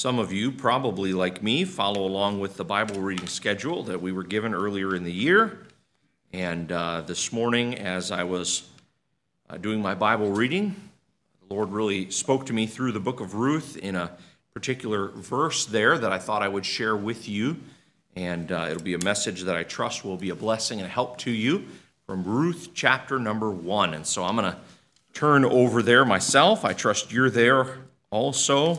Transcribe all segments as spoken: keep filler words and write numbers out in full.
Some of you, probably like me, follow along with the Bible reading schedule that we were given earlier in the year. And uh, this morning, as I was uh, doing my Bible reading, the Lord really spoke to me through the book of Ruth in a particular verse there that I thought I would share with you. And uh, it'll be a message that I trust will be a blessing and a help to you from Ruth chapter number one. And so I'm going to turn over there myself. I trust you're there also.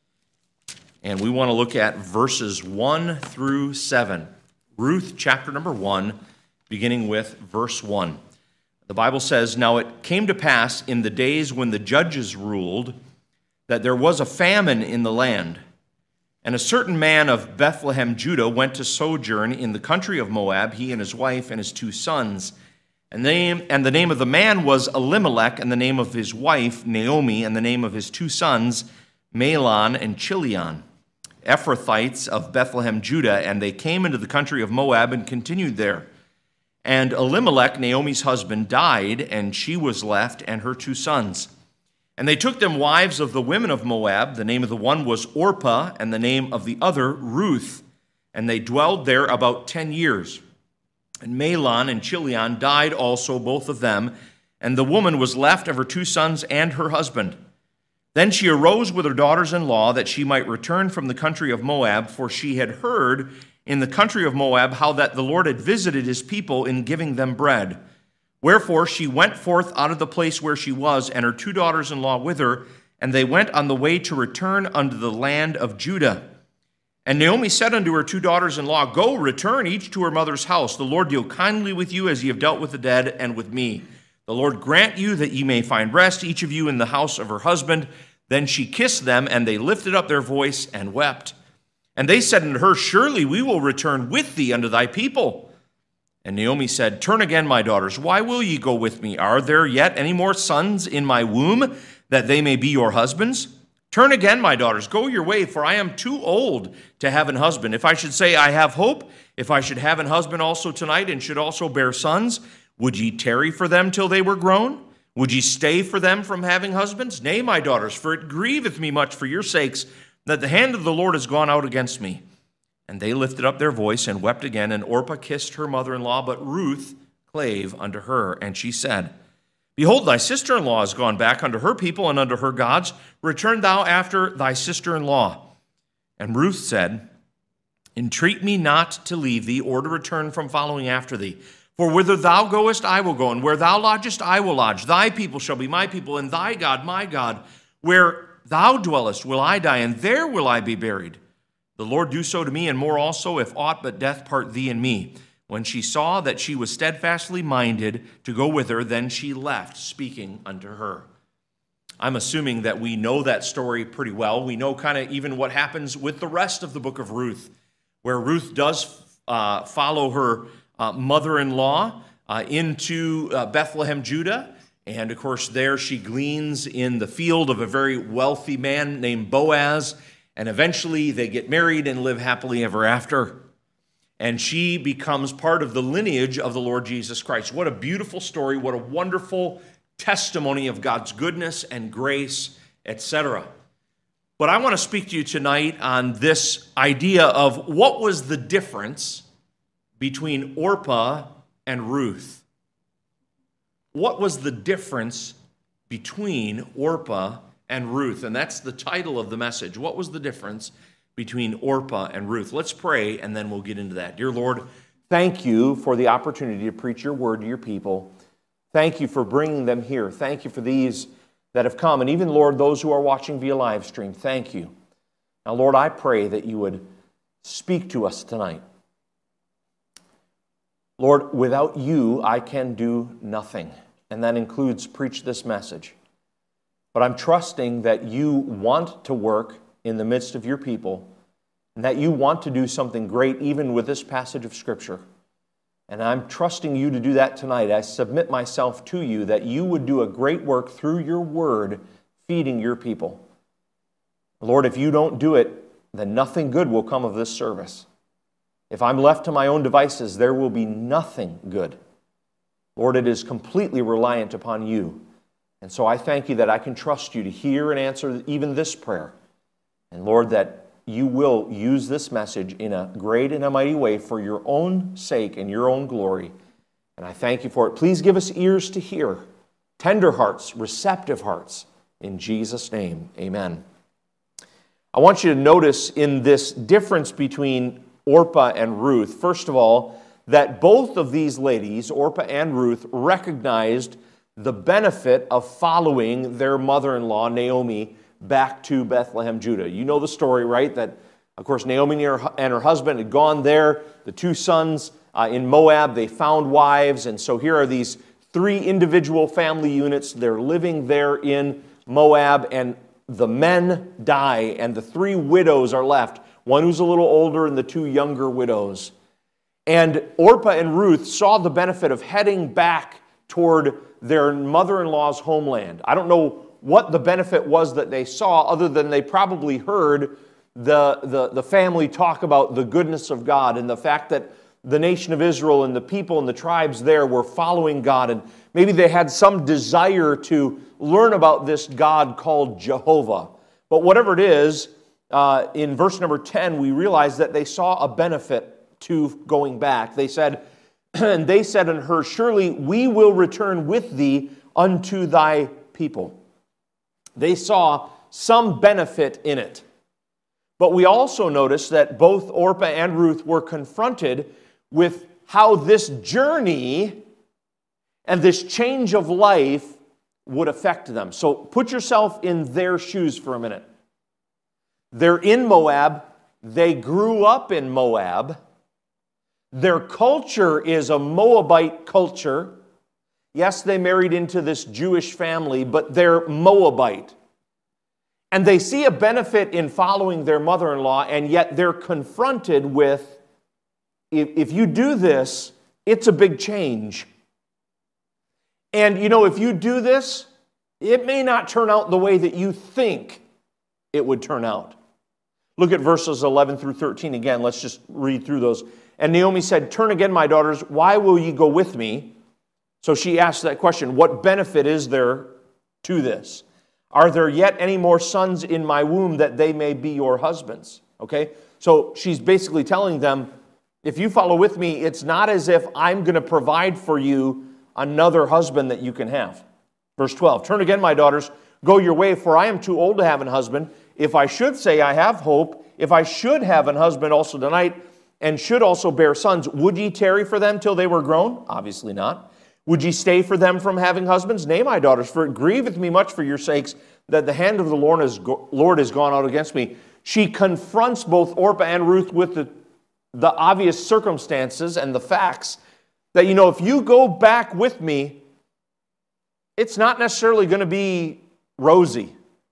And we want to look at verses one through seven. Ruth chapter number one, beginning with verse one. The Bible says, "Now it came to pass in the days when the judges ruled that there was a famine in the land. And a certain man of Bethlehem, Judah, went to sojourn in the country of Moab, he and his wife and his two sons. And the name, and the name of the man was Elimelech, and the name of his wife Naomi, and the name of his two sons Mahlon and Chilion, Ephrathites of Bethlehem, Judah, and they came into the country of Moab and continued there. And Elimelech, Naomi's husband, died, and she was left and her two sons. And they took them wives of the women of Moab. The name of the one was Orpah, and the name of the other Ruth. And they dwelled there about ten years. And Mahlon and Chilion died also, both of them, and the woman was left of her two sons and her husband. Then she arose with her daughters-in-law that she might return from the country of Moab, for she had heard in the country of Moab how that the Lord had visited his people in giving them bread. Wherefore she went forth out of the place where she was, and her two daughters-in-law with her, and they went on the way to return unto the land of Judah. And Naomi said unto her two daughters-in-law, Go, return each to her mother's house. The Lord deal kindly with you as ye have dealt with the dead and with me. The Lord grant you that ye may find rest, each of you in the house of her husband. Then she kissed them, and they lifted up their voice and wept. And they said unto her, Surely we will return with thee unto thy people. And Naomi said, Turn again, my daughters, why will ye go with me? Are there yet any more sons in my womb, that they may be your husbands? Turn again, my daughters, go your way, for I am too old to have an husband. If I should say, I have hope, if I should have an husband also tonight, and should also bear sons, would ye tarry for them till they were grown? Would ye stay for them from having husbands? Nay, my daughters, for it grieveth me much for your sakes, that the hand of the Lord is gone out against me. And they lifted up their voice and wept again, and Orpah kissed her mother-in-law, but Ruth clave unto her. And she said, Behold, thy sister-in-law is gone back unto her people and unto her gods. Return thou after thy sister-in-law. And Ruth said, Entreat me not to leave thee, or to return from following after thee. For whither thou goest, I will go, and where thou lodgest, I will lodge. Thy people shall be my people, and thy God my God. Where thou dwellest will I die, and there will I be buried. The Lord do so to me, and more also, if aught but death part thee and me. When she saw that she was steadfastly minded to go with her, then she left, speaking unto her." I'm assuming that we know that story pretty well. We know kind of even what happens with the rest of the book of Ruth, where Ruth does uh, follow her uh, mother-in-law uh, into uh, Bethlehem, Judah. And, of course, there she gleans in the field of a very wealthy man named Boaz. And eventually they get married and live happily ever after. And she becomes part of the lineage of the Lord Jesus Christ. What a beautiful story. What a wonderful testimony of God's goodness and grace, et cetera. But I want to speak to you tonight on this idea of what was the difference between Orpah and Ruth. What was the difference between Orpah and Ruth? And that's the title of the message. What was the difference between Orpah and Ruth? Let's pray, and then we'll get into that. Dear Lord, thank you for the opportunity to preach your word to your people. Thank you for bringing them here. Thank you for these that have come, and even, Lord, those who are watching via live stream. Thank you. Now, Lord, I pray that you would speak to us tonight. Lord, without you, I can do nothing, and that includes preach this message. But I'm trusting that you want to work in the midst of your people, and that you want to do something great even with this passage of Scripture. And I'm trusting you to do that tonight. I submit myself to you that you would do a great work through your word, feeding your people. Lord, if you don't do it, then nothing good will come of this service. If I'm left to my own devices, there will be nothing good. Lord, it is completely reliant upon you. And so I thank you that I can trust you to hear and answer even this prayer. And Lord, that you will use this message in a great and a mighty way for your own sake and your own glory. And I thank you for it. Please give us ears to hear, tender hearts, receptive hearts. In Jesus' name, amen. I want you to notice in this difference between Orpah and Ruth, first of all, that both of these ladies, Orpah and Ruth, recognized the benefit of following their mother-in-law, Naomi, back to Bethlehem, Judah. You know the story, right? That, of course, Naomi and her husband had gone there. The two sons uh, in Moab, they found wives. And so here are these three individual family units. They're living there in Moab, and the men die, and the three widows are left. One who's a little older and the two younger widows. And Orpah and Ruth saw the benefit of heading back toward their mother-in-law's homeland. I don't know what the benefit was that they saw, other than they probably heard the, the, the family talk about the goodness of God and the fact that the nation of Israel and the people and the tribes there were following God. And maybe they had some desire to learn about this God called Jehovah. But whatever it is, uh, in verse number ten, we realize that they saw a benefit to going back. They said, and they said unto her, surely we will return with thee unto thy people. They saw some benefit in it. But we also notice that both Orpah and Ruth were confronted with how this journey and this change of life would affect them. So put yourself in their shoes for a minute. They're in Moab. They grew up in Moab. Their culture is a Moabite culture. Yes, they married into this Jewish family, but they're Moabite. And they see a benefit in following their mother-in-law, and yet they're confronted with, if, if you do this, it's a big change. And, you know, if you do this, it may not turn out the way that you think it would turn out. Look at verses eleven through thirteen again. Let's just read through those. And Naomi said, turn again, my daughters, why will ye go with me? So she asked that question, what benefit is there to this? Are there yet any more sons in my womb that they may be your husbands? Okay, so she's basically telling them, if you follow with me, it's not as if I'm going to provide for you another husband that you can have. Verse twelve, turn again, my daughters, go your way, for I am too old to have an husband. If I should say I have hope, if I should have an husband also tonight, and should also bear sons, would ye tarry for them till they were grown? Obviously not. Would ye stay for them from having husbands? Nay, my daughters, for it grieveth me much for your sakes that the hand of the Lord is, Lord is gone out against me. She confronts both Orpah and Ruth with the, the obvious circumstances and the facts that, you know, if you go back with me, it's not necessarily going to be rosy.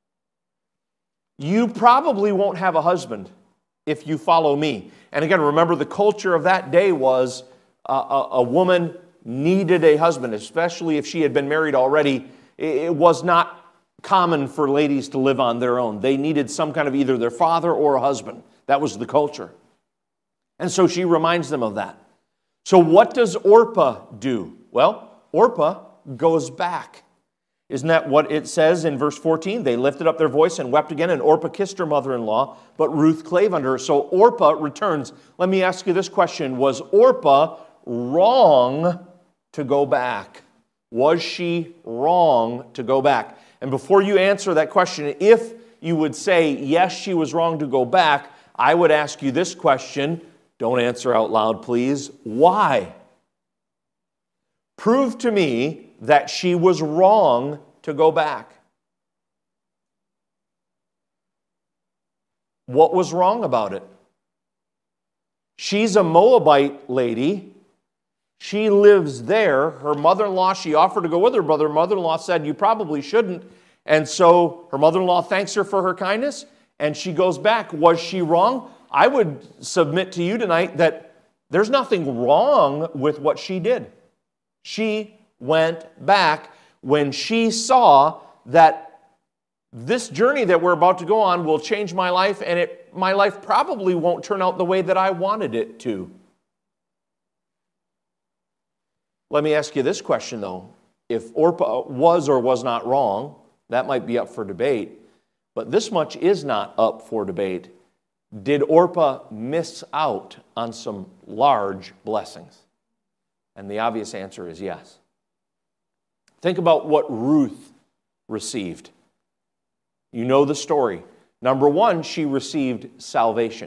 You probably won't have a husband if you follow me. And again, remember, the culture of that day was a, a, a woman needed a husband, especially if she had been married already. It was not common for ladies to live on their own. They needed some kind of either their father or a husband. That was the culture. And so she reminds them of that. So what does Orpah do? Well, Orpah goes back. Isn't that what it says in verse fourteen? They lifted up their voice and wept again, and Orpah kissed her mother-in-law, but Ruth clave unto her. So Orpah returns. Let me ask you this question. Was Orpah wrong to go back? Was she wrong to go back? And before you answer that question, if you would say, yes, she was wrong to go back, I would ask you this question. Don't answer out loud, please. Why? Prove to me that she was wrong to go back. What was wrong about it? She's a Moabite lady. She lives there. Her mother-in-law, she offered to go with her, but her mother-in-law said, you probably shouldn't. And so her mother-in-law thanks her for her kindness, and she goes back. Was she wrong? I would submit to you tonight that there's nothing wrong with what she did. She went back when she saw that this journey that we're about to go on will change my life, and it, my life probably won't turn out the way that I wanted it to. Let me ask you this question, though. If Orpah was or was not wrong, that might be up for debate, but this much is not up for debate. Did Orpah miss out on some large blessings? And the obvious answer is yes. Think about what Ruth received. You know the story. Number one, she received salvation.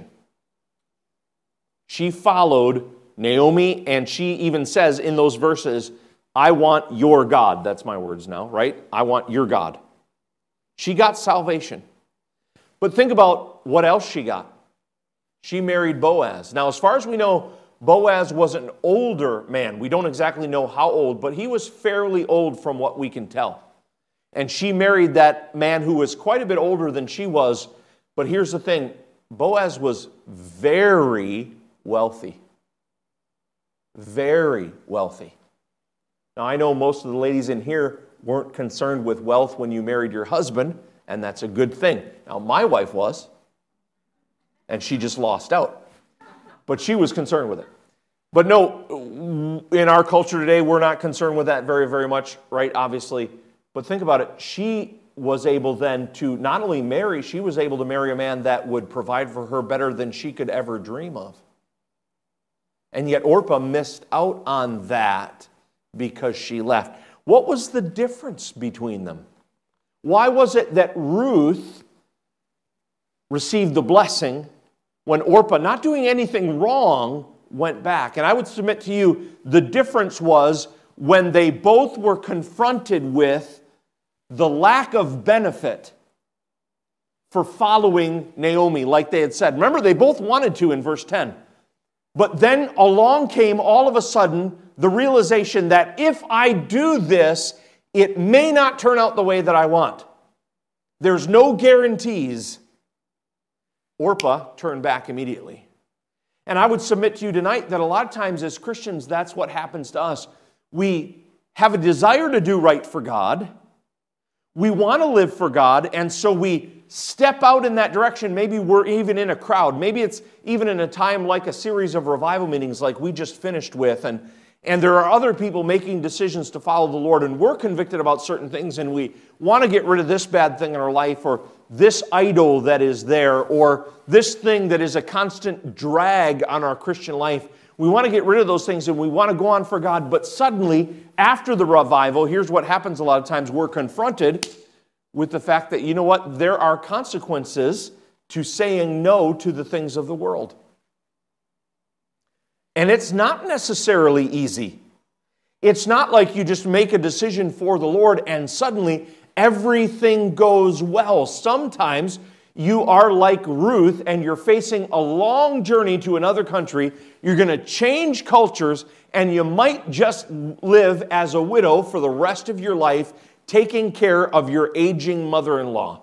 She followed Naomi, and she even says in those verses, I want your God. That's my words now, right? I want your God. She got salvation. But think about what else she got. She married Boaz. Now, as far as we know, Boaz was an older man. We don't exactly know how old, but he was fairly old from what we can tell. And she married that man who was quite a bit older than she was. But here's the thing. Boaz was very wealthy. Very wealthy. Now, I know most of the ladies in here weren't concerned with wealth when you married your husband, and that's a good thing. Now, my wife was, and she just lost out. But she was concerned with it. But no, in our culture today, we're not concerned with that very, very much, right? Obviously. But think about it. She was able then to not only marry, she was able to marry a man that would provide for her better than she could ever dream of. And yet Orpah missed out on that because she left. What was the difference between them? Why was it that Ruth received the blessing when Orpah, not doing anything wrong, went back? And I would submit to you, the difference was when they both were confronted with the lack of benefit for following Naomi, like they had said. Remember, they both wanted to in verse ten. But then along came all of a sudden the realization that if I do this, it may not turn out the way that I want. There's no guarantees. Orpah turned back immediately. And I would submit to you tonight that a lot of times as Christians, that's what happens to us. We have a desire to do right for God. We want to live for God, and so we step out in that direction. Maybe we're even in a crowd. Maybe it's even in a time like a series of revival meetings like we just finished with, and, and there are other people making decisions to follow the Lord, and we're convicted about certain things, and we want to get rid of this bad thing in our life, or this idol that is there, or this thing that is a constant drag on our Christian life. We want to get rid of those things, and we want to go on for God. But suddenly, after the revival, here's what happens a lot of times. We're confronted with the fact that, you know what, there are consequences to saying no to the things of the world. And it's not necessarily easy. It's not like you just make a decision for the Lord and suddenly everything goes well. Sometimes you are like Ruth and you're facing a long journey to another country. You're going to change cultures, and you might just live as a widow for the rest of your life, taking care of your aging mother-in-law.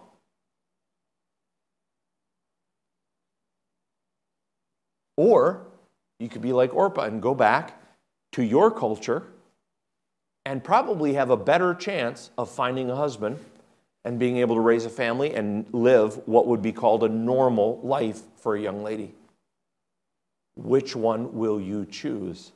Or you could be like Orpah and go back to your culture and probably have a better chance of finding a husband and being able to raise a family and live what would be called a normal life for a young lady. Which one will you choose?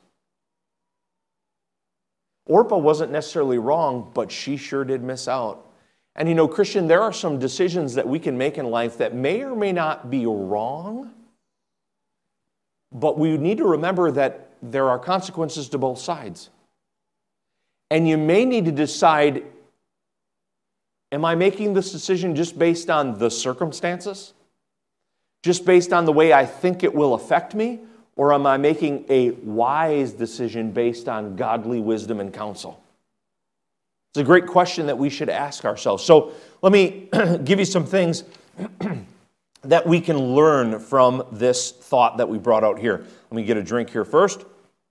Orpah wasn't necessarily wrong, but she sure did miss out. And you know, Christian, there are some decisions that we can make in life that may or may not be wrong, but we need to remember that there are consequences to both sides. And you may need to decide, am I making this decision just based on the circumstances? Just based on the way I think it will affect me? Or am I making a wise decision based on godly wisdom and counsel? It's a great question that we should ask ourselves. So let me give you some things that we can learn from this thought that we brought out here. Let me get a drink here first.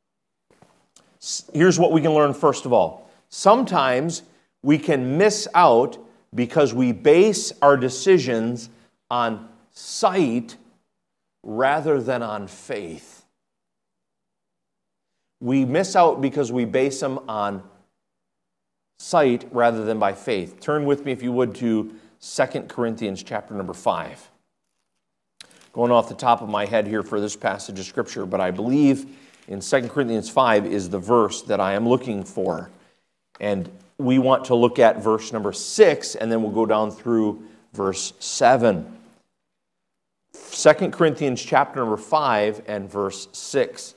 Here's what we can learn first of all. Sometimes we can miss out because we base our decisions on sight rather than on faith. We miss out because we base them on sight rather than by faith. Turn with me, if you would, to Second Corinthians chapter number five. Going off the top of my head here for this passage of Scripture, but I believe in Second Corinthians five is the verse that I am looking for. And we want to look at verse number six, and then we'll go down through verse seven. Second Corinthians chapter number five and verse six.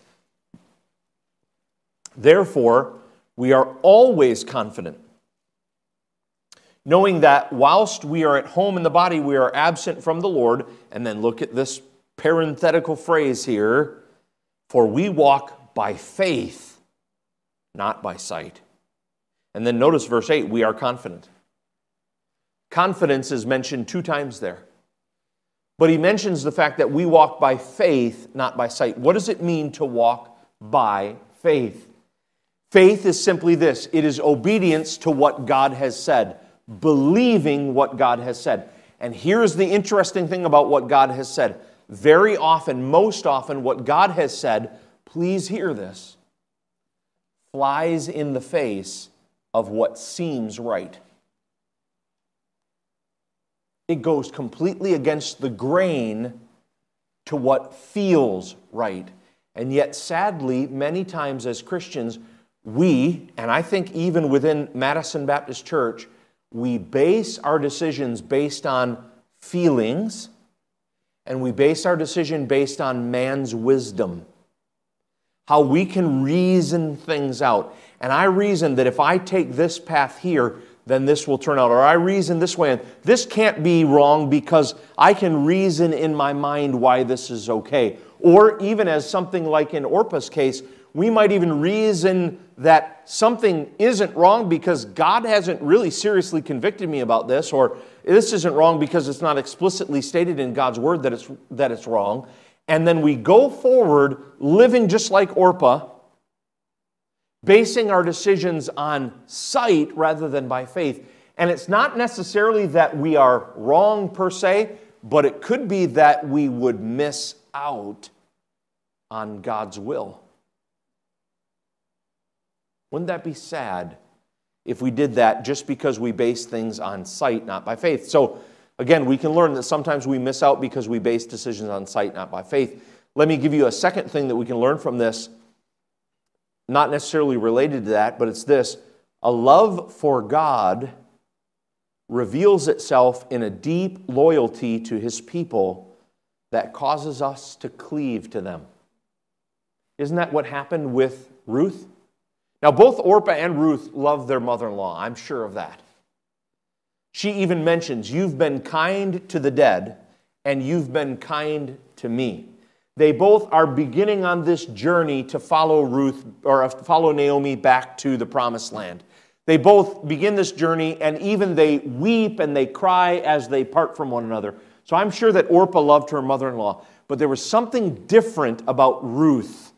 Therefore, we are always confident, knowing that whilst we are at home in the body, we are absent from the Lord. And then look at this parenthetical phrase here, for we walk by faith, not by sight. And then notice verse eight, we are confident. Confidence is mentioned two times there. But he mentions the fact that we walk by faith, not by sight. What does it mean to walk by faith? Faith is simply this. It is obedience to what God has said, believing what God has said. And here's the interesting thing about what God has said. Very often, most often, what God has said, please hear this, flies in the face of what seems right. It goes completely against the grain to what feels right. And yet, sadly, many times as Christians, we, and I think even within Madison Baptist Church, we base our decisions based on feelings, and we base our decision based on man's wisdom. How we can reason things out. And I reason that if I take this path here, then this will turn out. Or I reason this way, and this can't be wrong because I can reason in my mind why this is okay. Or even as something like in Orpah's case, we might even reason that something isn't wrong because God hasn't really seriously convicted me about this, or this isn't wrong because it's not explicitly stated in God's word that it's, that it's wrong. And then we go forward living just like Orpah, basing our decisions on sight rather than by faith. And it's not necessarily that we are wrong per se, but it could be that we would miss out on God's will. Wouldn't that be sad if we did that just because we base things on sight, not by faith? So, again, we can learn that sometimes we miss out because we base decisions on sight, not by faith. Let me give you a second thing that we can learn from this, not necessarily related to that, but it's this. A love for God reveals itself in a deep loyalty to His people that causes us to cleave to them. Isn't that what happened with Ruth? Now, both Orpah and Ruth loved their mother-in-law. I'm sure of that. She even mentions, you've been kind to the dead, and you've been kind to me. They both are beginning on this journey to follow Ruth, or follow Naomi back to the promised land. They both begin this journey, and even they weep and they cry as they part from one another. So I'm sure that Orpah loved her mother-in-law, but there was something different about Ruth.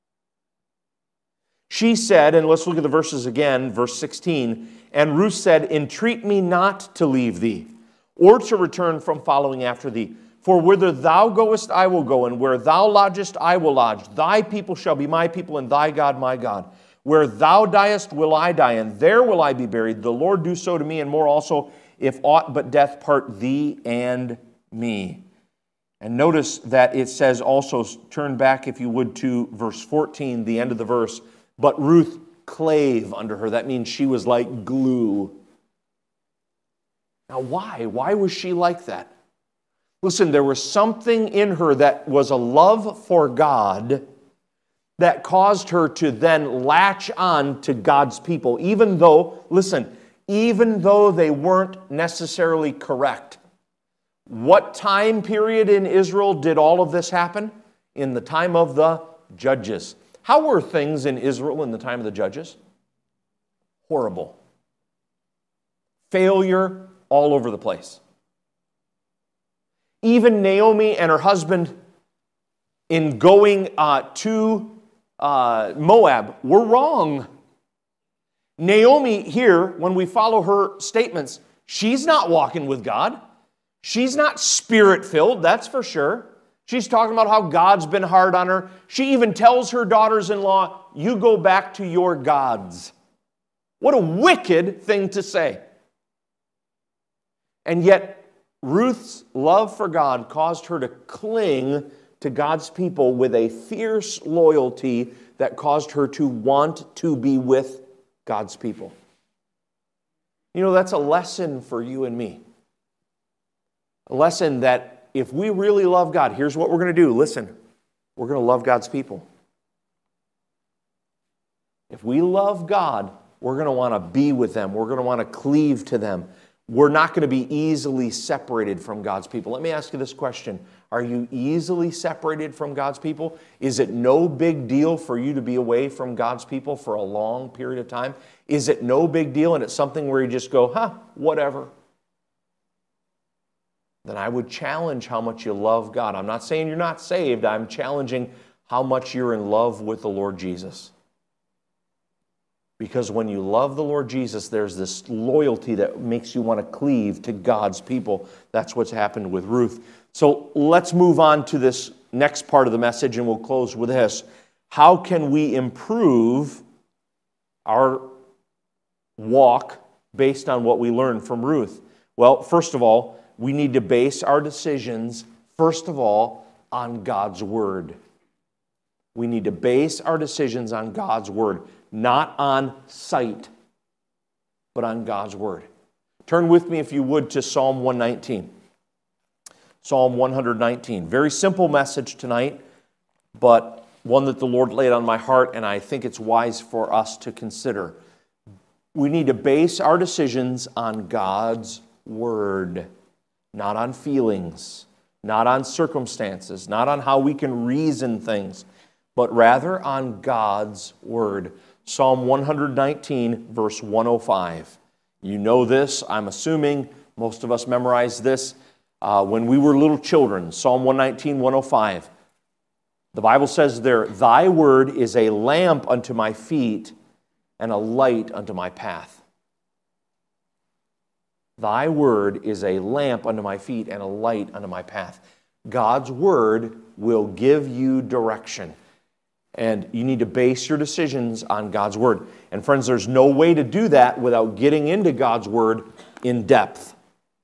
She said, and let's look at the verses again, verse sixteen, and Ruth said, entreat me not to leave thee, or to return from following after thee. For whither thou goest, I will go, and where thou lodgest, I will lodge. Thy people shall be my people, and thy God my God. Where thou diest, will I die, and there will I be buried. The Lord do so to me, and more also, if aught but death part thee and me. And notice that it says also, turn back if you would to verse fourteen, the end of the verse, but Ruth clave under her. That means she was like glue. Now why? Why was she like that? Listen, there was something in her that was a love for God that caused her to then latch on to God's people, even though, listen, even though they weren't necessarily correct. What time period in Israel did all of this happen? In the time of the judges. How were things in Israel in the time of the judges? Horrible. Failure all over the place. Even Naomi and her husband, in going uh, to uh, Moab, were wrong. Naomi here, when we follow her statements, she's not walking with God. She's not spirit-filled, that's for sure. She's talking about how God's been hard on her. She even tells her daughters-in-law, you go back to your gods. What a wicked thing to say. And yet, Ruth's love for God caused her to cling to God's people with a fierce loyalty that caused her to want to be with God's people. You know, that's a lesson for you and me. A lesson that if we really love God, here's what we're going to do. Listen, we're going to love God's people. If we love God, we're going to want to be with them. We're going to want to cleave to them. We're not going to be easily separated from God's people. Let me ask you this question. Are you easily separated from God's people? Is it no big deal for you to be away from God's people for a long period of time? Is it no big deal and it's something where you just go, huh, whatever? Then I would challenge how much you love God. I'm not saying you're not saved. I'm challenging how much you're in love with the Lord Jesus. Because when you love the Lord Jesus, there's this loyalty that makes you want to cleave to God's people. That's what's happened with Ruth. So let's move on to this next part of the message, and we'll close with this. How can we improve our walk based on what we learned from Ruth? Well, first of all, we need to base our decisions, first of all, on God's Word. We need to base our decisions on God's Word. Not on sight, but on God's Word. Turn with me, if you would, to Psalm one nineteen. Psalm one nineteen. Very simple message tonight, but one that the Lord laid on my heart, and I think it's wise for us to consider. We need to base our decisions on God's Word, not on feelings, not on circumstances, not on how we can reason things, but rather on God's Word. Psalm one nineteen, verse one oh five. You know this, I'm assuming. Most of us memorized this uh, when we were little children. Psalm one nineteen, one oh five. The Bible says there, Thy word is a lamp unto my feet and a light unto my path. Thy word is a lamp unto my feet and a light unto my path. God's word will give you direction. And you need to base your decisions on God's Word. And friends, there's no way to do that without getting into God's Word in depth.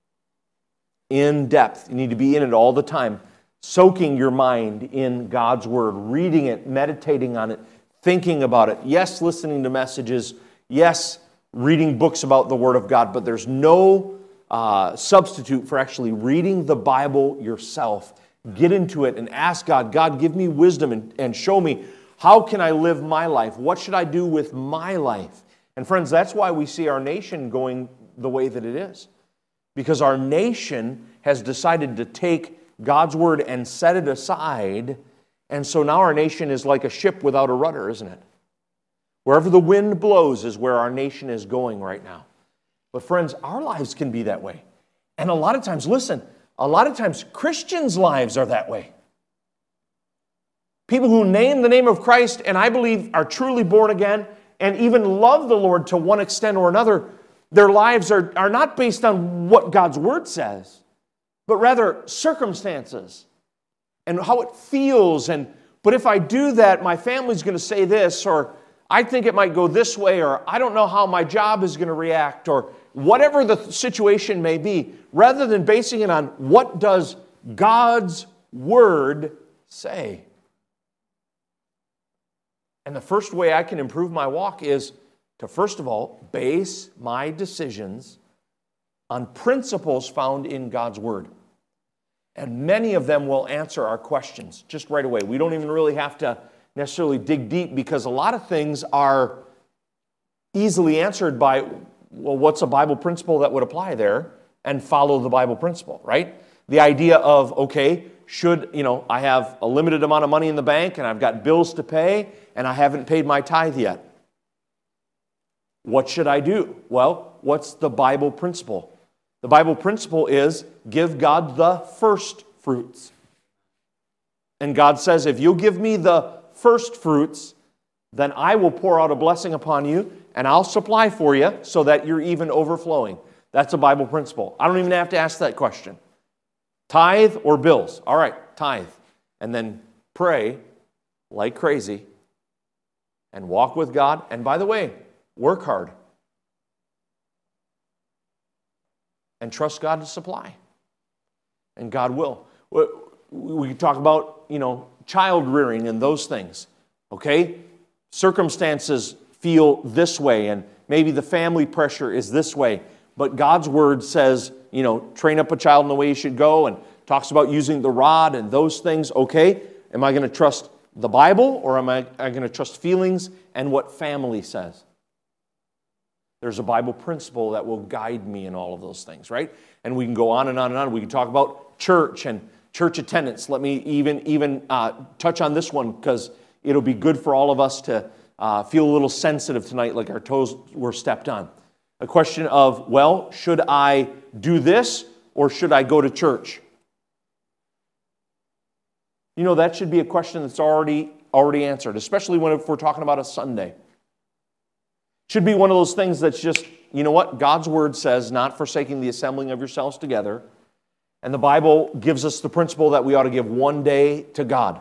In depth. You need to be in it all the time, soaking your mind in God's Word, reading it, meditating on it, thinking about it. Yes, listening to messages. Yes, reading books about the Word of God. But there's no uh, substitute for actually reading the Bible yourself. Get into it and ask God, God, give me wisdom and, and show me, how can I live my life? What should I do with my life? And friends, that's why we see our nation going the way that it is. Because our nation has decided to take God's word and set it aside. And so now our nation is like a ship without a rudder, isn't it? Wherever the wind blows is where our nation is going right now. But friends, our lives can be that way. And a lot of times, listen, a lot of times Christians' lives are that way. People who name the name of Christ and I believe are truly born again and even love the Lord to one extent or another, their lives are, are not based on what God's Word says, but rather circumstances and how it feels. And but if I do that, my family's going to say this, or I think it might go this way, or I don't know how my job is going to react, or whatever the situation may be, rather than basing it on what does God's Word say. And the first way I can improve my walk is to, first of all, base my decisions on principles found in God's Word. And many of them will answer our questions just right away. We don't even really have to necessarily dig deep because a lot of things are easily answered by, well, what's a Bible principle that would apply there? And follow the Bible principle, right? The idea of, okay, should, you know, I have a limited amount of money in the bank and I've got bills to pay and I haven't paid my tithe yet. What should I do? Well, what's the Bible principle? The Bible principle is give God the first fruits. And God says, if you'll give me the first fruits, then I will pour out a blessing upon you and I'll supply for you so that you're even overflowing. That's a Bible principle. I don't even have to ask that question. Tithe or bills? All right, tithe. And then pray like crazy and walk with God. And by the way, work hard. And trust God to supply. And God will. We talk about, you know, child rearing and those things. Okay? Circumstances feel this way and maybe the family pressure is this way. But God's Word says, you know, train up a child in the way he should go and talks about using the rod and those things. Okay, am I going to trust the Bible, or am I, am I going to trust feelings and what family says? There's a Bible principle that will guide me in all of those things, right? And we can go on and on and on. We can talk about church and church attendance. Let me even, even uh, touch on this one, because it'll be good for all of us to uh, feel a little sensitive tonight, like our toes were stepped on. A question of, well, should I do this or should I go to church? You know, that should be a question that's already, already answered, especially when if we're talking about a Sunday. Should be one of those things that's just, you know what, God's Word says, not forsaking the assembling of yourselves together. And the Bible gives us the principle that we ought to give one day to God.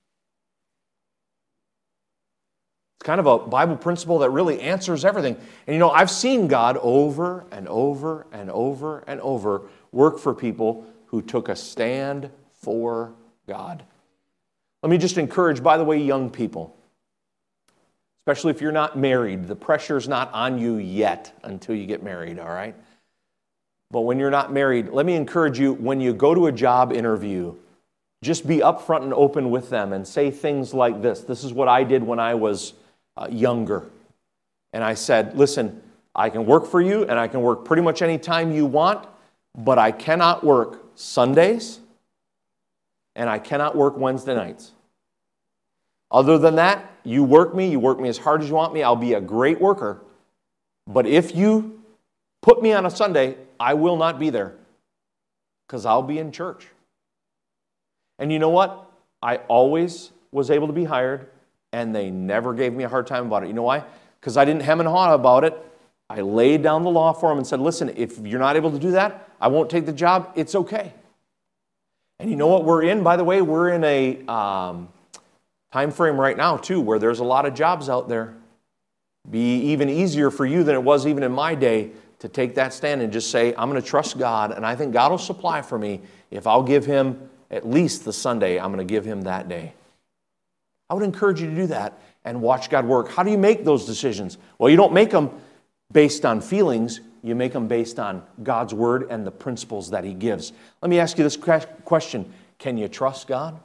It's kind of a Bible principle that really answers everything. And you know, I've seen God over and over and over and over work for people who took a stand for God. Let me just encourage, by the way, young people, especially if you're not married, the pressure's not on you yet until you get married, all right? But when you're not married, let me encourage you, when you go to a job interview, just be upfront and open with them and say things like this. This is what I did when I was uh, younger. And I said, listen, I can work for you and I can work pretty much any time you want, but I cannot work Sundays and I cannot work Wednesday nights. Other than that, you work me, you work me as hard as you want me, I'll be a great worker. But if you put me on a Sunday, I will not be there because I'll be in church. And you know what? I always was able to be hired, and they never gave me a hard time about it. You know why? Because I didn't hem and haw about it. I laid down the law for them and said, listen, if you're not able to do that, I won't take the job. It's okay. And you know what we're in? By the way, we're in a um, time frame right now, too, where there's a lot of jobs out there. Be even easier for you than it was even in my day to take that stand and just say, I'm going to trust God, and I think God will supply for me if I'll give Him at least the Sunday I'm going to give Him that day. I would encourage you to do that and watch God work. How do you make those decisions? Well, you don't make them based on feelings. You make them based on God's Word and the principles that He gives. Let me ask you this question. Can you trust God?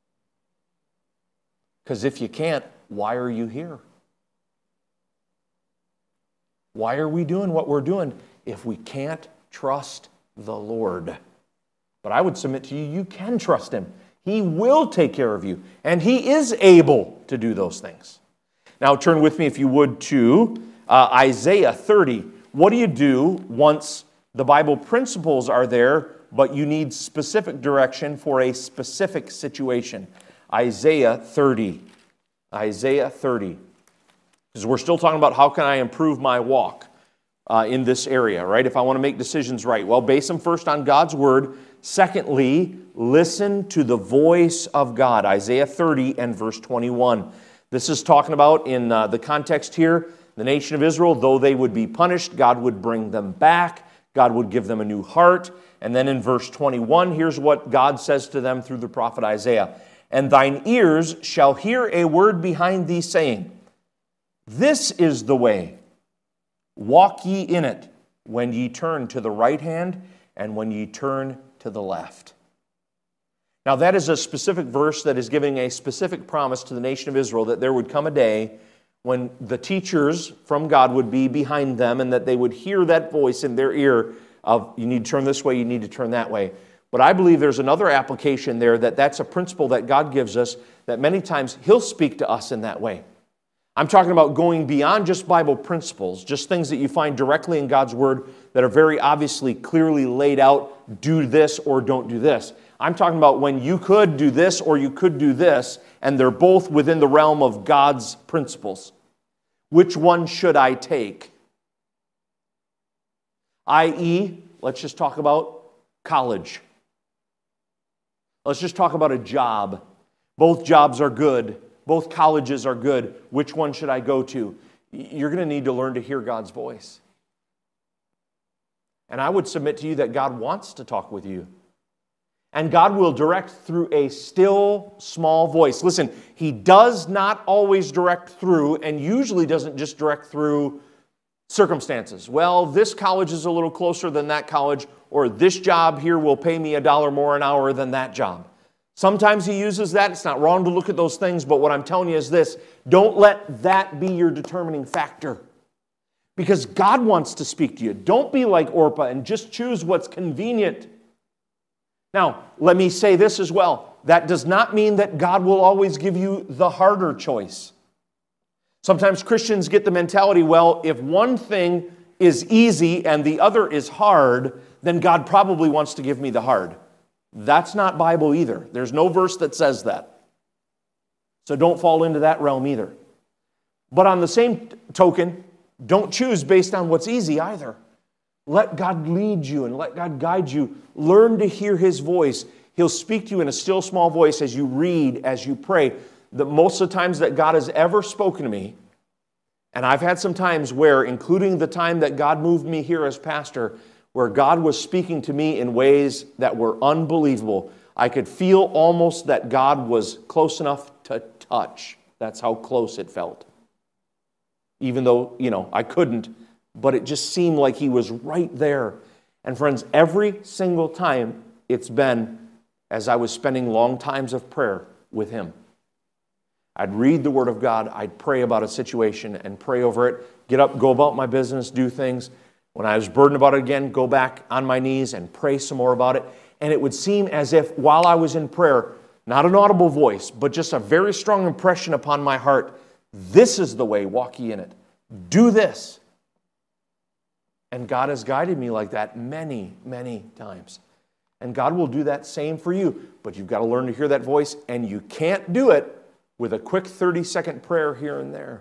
Because if you can't, why are you here? Why are we doing what we're doing if we can't trust the Lord? But I would submit to you, you can trust Him. He will take care of you, and He is able to do those things. Now turn with me, if you would, to uh, Isaiah thirty. What do you do once the Bible principles are there, but you need specific direction for a specific situation? Isaiah thirty. Isaiah thirty. Because we're still talking about how can I improve my walk uh, in this area, right? If I want to make decisions right. Well, base them first on God's Word. Secondly, listen to the voice of God. Isaiah thirty and verse twenty-one. This is talking about, in uh, the context here, the nation of Israel, though they would be punished, God would bring them back. God would give them a new heart. And then in verse twenty-one, here's what God says to them through the prophet Isaiah. And thine ears shall hear a word behind thee saying, this is the way, walk ye in it, when ye turn to the right hand and when ye turn to the left. Now that is a specific verse that is giving a specific promise to the nation of Israel that there would come a day when the teachers from God would be behind them and that they would hear that voice in their ear of, you need to turn this way, you need to turn that way. But I believe there's another application there that that's a principle that God gives us that many times He'll speak to us in that way. I'm talking about going beyond just Bible principles, just things that you find directly in God's Word that are very obviously clearly laid out, do this or don't do this. I'm talking about when you could do this or you could do this, and they're both within the realm of God's principles. Which one should I take? that is, let's just talk about college. Let's just talk about a job. Both jobs are good. Both colleges are good. Which one should I go to? You're going to need to learn to hear God's voice. And I would submit to you that God wants to talk with you. And God will direct through a still, small voice. Listen, He does not always direct through, and usually doesn't just direct through circumstances. Well, this college is a little closer than that college, or this job here will pay me a dollar more an hour than that job. Sometimes he uses that. It's not wrong to look at those things, but what I'm telling you is this: don't let that be your determining factor. Because God wants to speak to you. Don't be like Orpah and just choose what's convenient. Now, let me say this as well. That does not mean that God will always give you the harder choice. Sometimes Christians get the mentality, well, if one thing is easy and the other is hard, then God probably wants to give me the hard. That's not Bible either. There's no verse that says that. So don't fall into that realm either. But on the same token, don't choose based on what's easy either. Let God lead you and let God guide you. Learn to hear His voice. He'll speak to you in a still small voice as you read, as you pray. The most of the times that God has ever spoken to me, and I've had some times where, including the time that God moved me here as pastor, where God was speaking to me in ways that were unbelievable. I could feel almost that God was close enough to touch. That's how close it felt. Even though, you know, I couldn't, but it just seemed like He was right there. And friends, every single time it's been as I was spending long times of prayer with Him. I'd read the Word of God, I'd pray about a situation and pray over it, get up, go about my business, do things. When I was burdened about it again, go back on my knees and pray some more about it. And it would seem as if while I was in prayer, not an audible voice, but just a very strong impression upon my heart, this is the way, walk ye in it. Do this. And God has guided me like that many, many times. And God will do that same for you. But you've got to learn to hear that voice, and you can't do it with a quick thirty-second prayer here and there.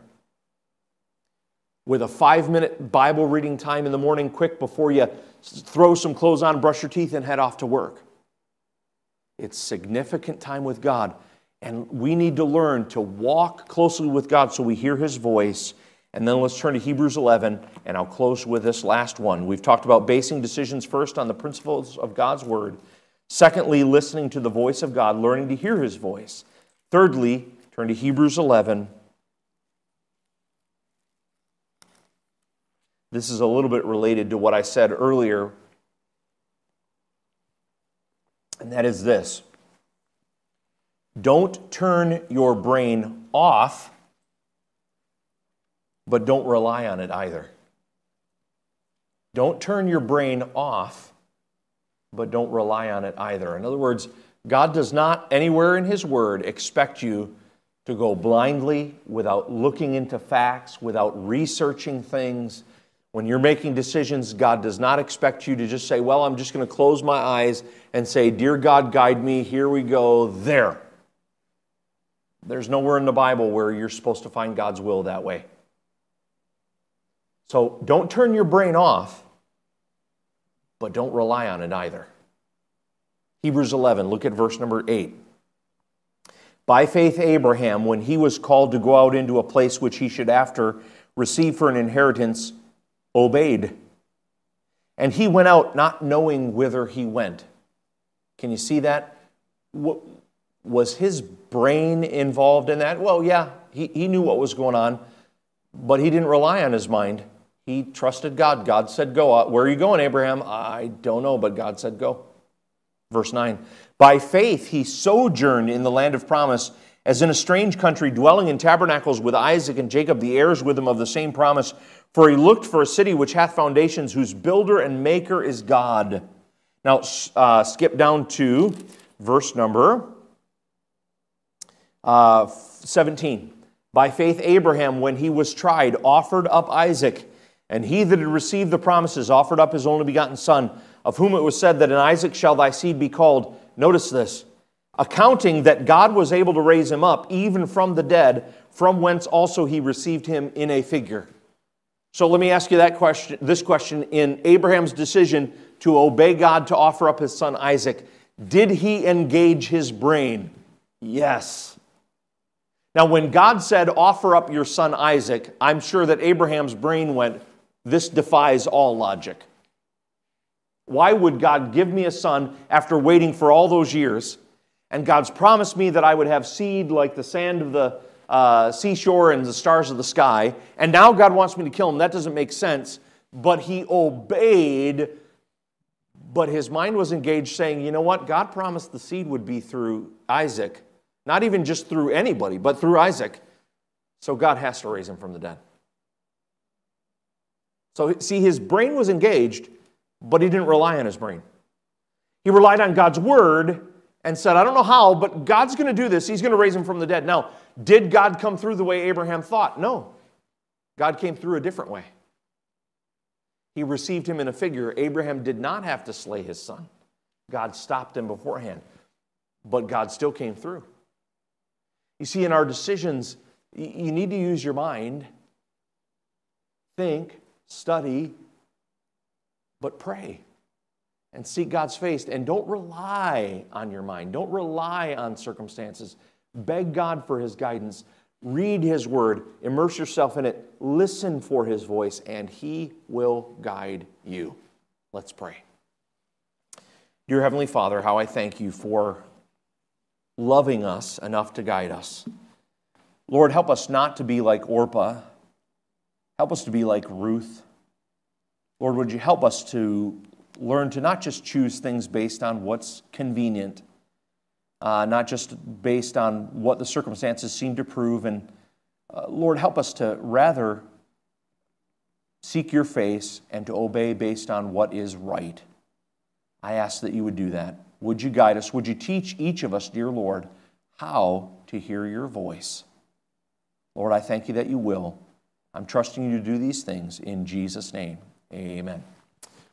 With a five-minute Bible reading time in the morning, quick before you throw some clothes on, brush your teeth, and head off to work. It's significant time with God. And we need to learn to walk closely with God so we hear His voice. And then let's turn to Hebrews eleven, and I'll close with this last one. We've talked about basing decisions first on the principles of God's Word. Secondly, listening to the voice of God, learning to hear His voice. Thirdly, turn to Hebrews eleven. This is a little bit related to what I said earlier, and that is this. Don't turn your brain off, but don't rely on it either. Don't turn your brain off, but don't rely on it either. In other words, God does not anywhere in His Word expect you to go blindly without looking into facts, without researching things. When you're making decisions, God does not expect you to just say, well, I'm just going to close my eyes and say, dear God, guide me, here we go, there. There's nowhere in the Bible where you're supposed to find God's will that way. So don't turn your brain off, but don't rely on it either. Hebrews eleven, look at verse number eight. By faith Abraham, when he was called to go out into a place which he should after receive for an inheritance, obeyed. And he went out not knowing whither he went. Can you see that? What, was his brain involved in that? Well, yeah, he, he knew what was going on, but he didn't rely on his mind. He trusted God. God said, go. Where are you going, Abraham? I don't know, but God said, go. Verse nine. By faith he sojourned in the land of promise, as in a strange country, dwelling in tabernacles with Isaac and Jacob, the heirs with him of the same promise. For he looked for a city which hath foundations, whose builder and maker is God. Now, uh, skip down to verse number uh, seventeen. By faith Abraham, when he was tried, offered up Isaac. And he that had received the promises offered up his only begotten son, of whom it was said that in Isaac shall thy seed be called. Notice this. Accounting that God was able to raise him up, even from the dead, from whence also he received him in a figure. So let me ask you that question, this question. In Abraham's decision to obey God to offer up his son Isaac, did he engage his brain? Yes. Now, when God said, offer up your son Isaac, I'm sure that Abraham's brain went, this defies all logic. Why would God give me a son after waiting for all those years? And God's promised me that I would have seed like the sand of the, uh, seashore and the stars of the sky, and now God wants me to kill him. That doesn't make sense. But he obeyed, but his mind was engaged saying, you know what? God promised the seed would be through Isaac. Not even just through anybody, but through Isaac. So God has to raise him from the dead. So see, his brain was engaged, but he didn't rely on his brain. He relied on God's word and said, I don't know how, but God's going to do this. He's going to raise him from the dead. Now, did God come through the way Abraham thought? No. God came through a different way. He received him in a figure. Abraham did not have to slay his son. God stopped him beforehand. But God still came through. You see, in our decisions, you need to use your mind, think, study, but pray and seek God's face. And don't rely on your mind. Don't rely on circumstances. Beg God for his guidance. Read his word. Immerse yourself in it. Listen for his voice, and he will guide you. Let's pray. Dear Heavenly Father, how I thank you for loving us enough to guide us. Lord, help us not to be like Orpah. Help us to be like Ruth. Lord, would you help us to learn to not just choose things based on what's convenient, uh, not just based on what the circumstances seem to prove, and uh, Lord, help us to rather seek your face and to obey based on what is right. I ask that you would do that. Would you guide us? Would you teach each of us, dear Lord, how to hear your voice? Lord, I thank you that you will. I'm trusting you to do these things in Jesus' name. Amen.